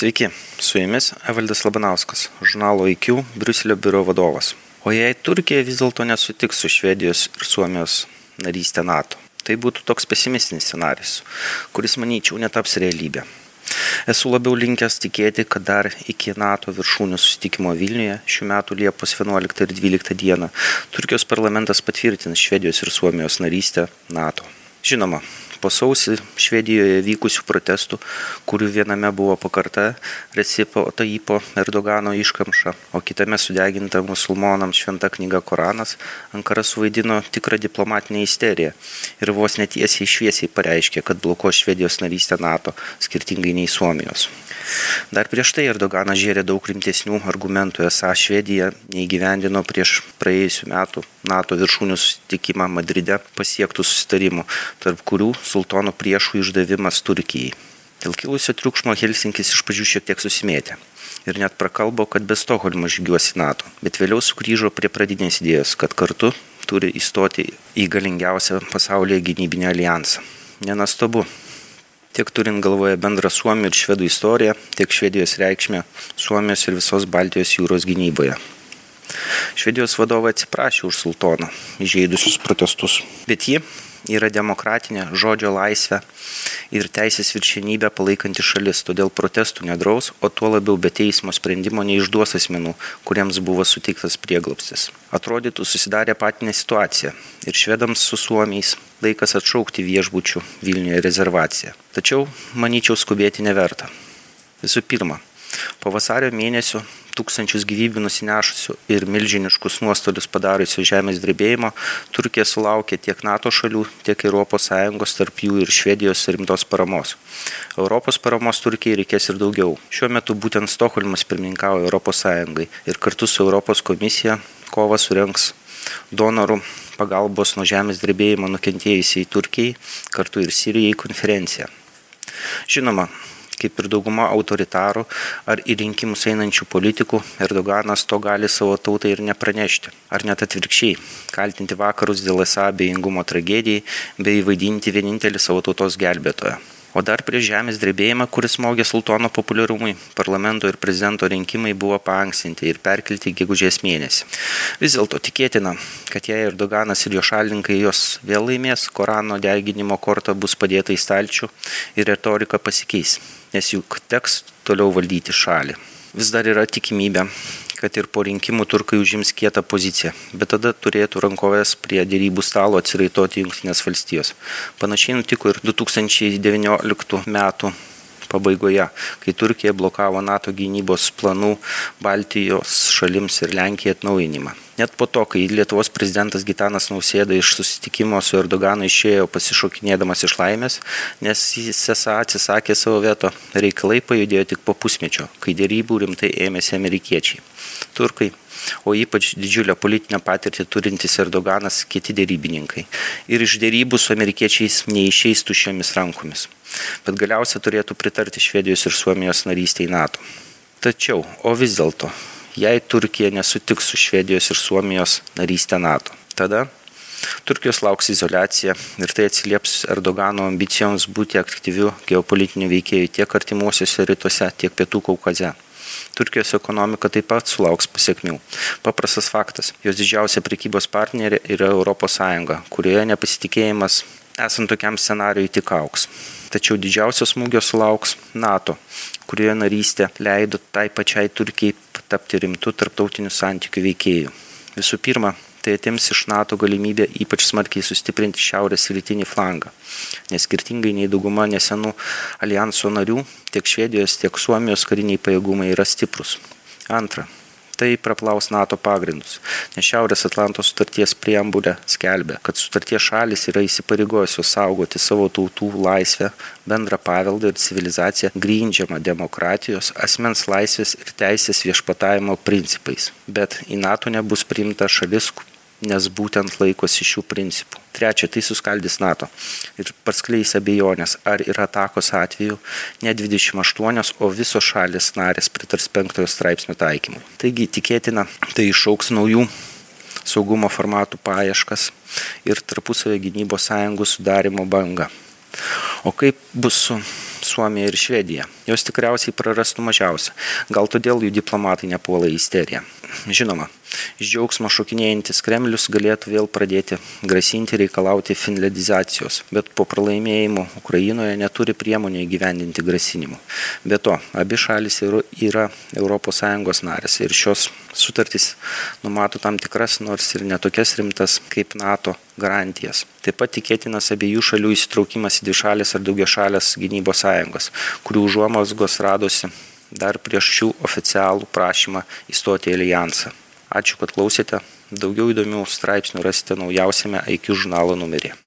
Sveiki, su jumis Evaldas Labanauskas, žurnalo IQ Briuselio biuro vadovas. O jei Turkija vis dėlto nesutiks su Švedijos ir Suomijos narystė NATO, tai būtų toks pesimistinis scenarijus, kuris, manyčiau, netaps realybė. Esu labiau linkęs tikėti, kad dar iki NATO viršūnių susitikimo Vilniuje šių metų Liepos 11 ir 12 dieną Turkijos parlamentas patvirtins Švedijos ir Suomijos narystę NATO. Žinoma, po sausį Švedijoje vykusių protestų, kurių viename buvo pakarta Recipo Tayyipo Erdogano iškamša, o kitame sudeginta musulmonams šventa knyga Koranas, Ankara suvaidino tikrą diplomatinę isteriją ir vos netiesiai šviesiai pareiškė, kad blokuos Švedijos narystę NATO, skirtingai nei Suomijos. Dar prieš tai Erdoganas žėrė daug rimtesnių argumentų, esą Švedija neįgyvendino prieš praėjusių metų NATO viršūnių susitikimą Madride pasiektų susitarimų, tarp kurių sultono priešų išdavimas Turkijai. Dėl kilusio triukšmo Helsinkis iš pradžių šiek tiek susimėtė ir net prakalbo, kad be Stokholmo žygiuos į NATO, bet vėliau sugrįžo prie pradinės idėjos, kad kartu turi įstoti į galingiausią pasaulyje gynybinį alijansą. Nenuostabu. Tiek turint galvoje bendrą Suomių ir Švedų istoriją, tiek Švedijos reikšmę Suomijos ir visos Baltijos jūros gynyboje. Švedijos vadovai atsiprašė už sultoną, įžeidusius protestus, bet ji yra demokratinė, žodžio laisvė ir teisės viršenybę palaikanti šalis, todėl protestų nedraus, o tuo labiau be teismo sprendimo neišduos asmenų, kuriems buvo suteiktas prieglobstis. Atrodytų susidarė patinė situacija ir švedams su suomiais laikas atšaukti viešbučių Vilniuje rezervaciją. Tačiau, manyčiau, skubėti neverta. Visų pirma, po vasario mėnesio tūkstančius gyvybių nusinešusių ir milžiniškus nuostolius padariusio žemės drebėjimo, Turkija sulaukė tiek NATO šalių, tiek ES, tarp jų ir Švedijos rimtos paramos. Europos paramos Turkijai reikės ir daugiau. Šiuo metu būtent Stokholmas pirmininkauja ES ir kartu su Europos komisija kovą surengs donorų pagalbos nuo žemės drebėjimo nukentėjusiai Turkijai, kartu ir Sirijai konferencija. Žinoma, kaip ir dauguma autoritarų ar į rinkimus einančių politikų, Erdoganas to gali savo tautai ir nepranešti. Ar net atvirkščiai, kaltinti vakarus dėl esą abejingumo tragedijai bei vaidinti vienintelį savo tautos gelbėtoją. O dar prieš žemės drebėjimą, kuris smogė sultono populiarumui, parlamento ir prezidento rinkimai buvo paanksinti ir perkelti į gegužės mėnesį. Vis dėlto tikėtina, kad jei Erdoganas ir jo šalininkai jos vėl laimės, Korano deginimo korta bus padėta į stalčių ir retorika pasikeis, nes juk teks toliau valdyti šalį. Vis dar yra tikimybė, kad ir po rinkimų turkai užims kietą poziciją, bet tada turėtų rankovės prie dėrybų stalo atsiraitoti Jungtinės valstijos. Panašiai nutiko ir 2019 metų pabaigoje, kai Turkija blokavo NATO gynybos planų Baltijos šalims ir Lenkijai atnaujinimą. Net po to, kai Lietuvos prezidentas Gitanas Nausėda iš susitikimo su Erdoganu išėjo pasišokinėdamas iš laimės, nes jis esą atsisakė savo veto, reikalai pajudėjo tik po pusmečio, kai dėrybų rimtai ėmėsi amerikiečiai. Turkai, o ypač didžiulę politinę patirtį turintis Erdoganas, kiti dėrybininkai. Ir iš dėrybų su amerikiečiais neišeis tuščiomis rankomis. Bet galiausia turėtų pritarti Švedijos ir Suomijos narystei NATO. Tačiau, o vis dėlto, jei Turkija nesutiks su Švedijos ir Suomijos narystė NATO, tada Turkijos lauks izoliacija ir tai atsilieps Erdogano ambicijoms būti aktyviu geopolitiniu veikėju tiek artimuosiuose rytuose, tiek Pietų Kaukaze. Turkijos ekonomika taip pat sulauks pasiekmių. Paprastas faktas, jos didžiausia prekybos partnerė yra ES, kurioje nepasitikėjimas esant tokiam scenarijui tik auks. Tačiau didžiausio smūgio sulauks NATO, kurioje narystė leido tai pačiai Turkijai tapti rimtų tarptautinių santykių veikėjų. Visų pirma, tai atims iš NATO galimybę ypač smarkiai sustiprinti šiaurės rytinį flangą, nes skirtingai nei dauguma nesenų alijanso narių, tiek Švedijos, tiek Suomijos kariniai pajėgumai yra stiprus. Antra, tai praplaus NATO pagrindus, nes Šiaurės Atlanto sutarties preambulė skelbia, kad sutarties šalys yra įsipareigojusios saugoti savo tautų laisvę, bendrą paveldą ir civilizaciją grindžiamą demokratijos, asmens laisvės ir teisės viešpatavimo principais. Bet į NATO nebus priimta šalis, nes būtent laikosi šių principų. Trečia, tai suskaldys NATO ir paskleis abejonės, ar yra atakos atveju ne 28, o visos šalis narės pritars 5 straipsnio taikymui. Taigi tikėtina, tai išauks naujų saugumo formatų paieškas ir tarpusavio gynybos sąjungų sudarimo banga. O kaip bus su Suomija ir Švedija. Jos tikriausiai prarastų mažiausia. Gal todėl jų diplomatai nepuola į isteriją. Žinoma, iš džiaugsmo šokinėjantis Kremlius galėtų vėl pradėti grasinti reikalauti finliandizacijos, bet po pralaimėjimų Ukrainoje neturi priemonių įgyvendinti grasinimų. Be to, abi šalis yra ES narės ir šios sutartys numato tam tikras, nors ir netokias rimtas kaip NATO garantijas. Taip pat tikėtinas abiejų šalių įsitraukimas į dvišalės ar daugiašalės gynybos sąjungos, kurių užuomazgos radosi dar prieš šių oficialų prašymą įstoti į alijansą. Ačiū, kad klausėte. Daugiau įdomių straipsnių rasite naujausiame IQ žurnalo numeryje.